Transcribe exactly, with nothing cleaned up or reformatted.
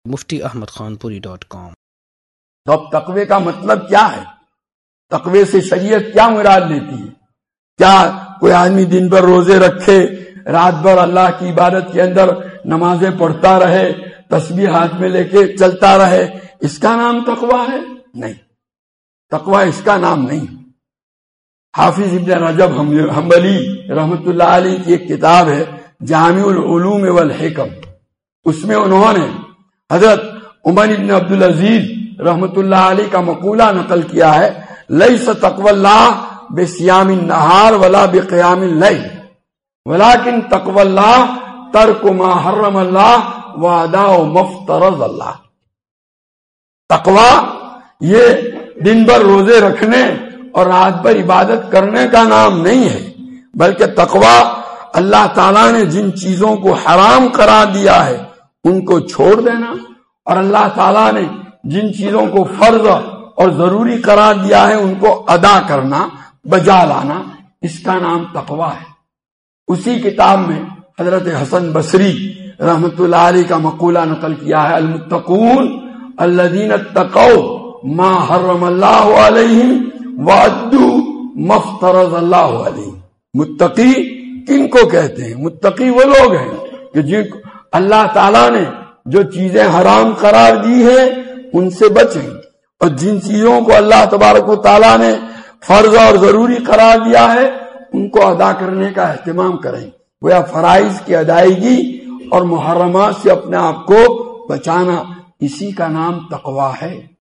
مفتی احمد خان پوری dot com. تو اب تقوی کا مطلب کیا ہے؟ تقوی سے شریعت کیا مراد لیتی ہے؟ کیا کوئی آدمی دن بھر روزے رکھے، رات بھر اللہ کی عبادت کے اندر نمازیں پڑھتا رہے، تسبیح ہاتھ میں لے کے چلتا رہے، اس کا نام تقوی ہے؟ نہیں، تقوی اس کا نام نہیں۔ حافظ ابن رجب حنبلی رحمت اللہ علیہ کی ایک کتاب ہے جامع العلوم والحکم، اس میں انہوں نے حضرت عمر ابن عبدالعزیز رحمت اللہ علیہ کا مقولہ نقل کیا ہے، لیس تقوی اللہ بصیام النہار ولا بقیام اللیل ولکن تقوی اللہ ترک ما حرم اللہ واداء ما افترض اللہ۔ تقوی یہ دن بھر روزے رکھنے اور رات بھر عبادت کرنے کا نام نہیں ہے، بلکہ تقوی اللہ تعالیٰ نے جن چیزوں کو حرام قرار دیا ہے ان کو چھوڑ دینا، اور اللہ تعالیٰ نے جن چیزوں کو فرض اور ضروری قرار دیا ہے ان کو ادا کرنا، بجا لانا، اس کا نام تقوی ہے۔ اسی کتاب میں حضرت حسن بصری رحمت اللہ علیہ کا مقولہ نقل کیا ہے، المتقون الذین اتقوا ما حرم اللہ علیہم وادوا ما افترض اللہ علیہم۔ متقی کن کو کہتے ہیں؟ متقی وہ لوگ ہیں کہ جن کو اللہ تعالیٰ نے جو چیزیں حرام قرار دی ہے ان سے بچیں، اور جن چیزوں کو اللہ تبارک و تعالیٰ نے فرض اور ضروری قرار دیا ہے ان کو ادا کرنے کا اہتمام کریں۔ گویا فرائض کی ادائیگی اور محرمات سے اپنے آپ کو بچانا، اسی کا نام تقوی ہے۔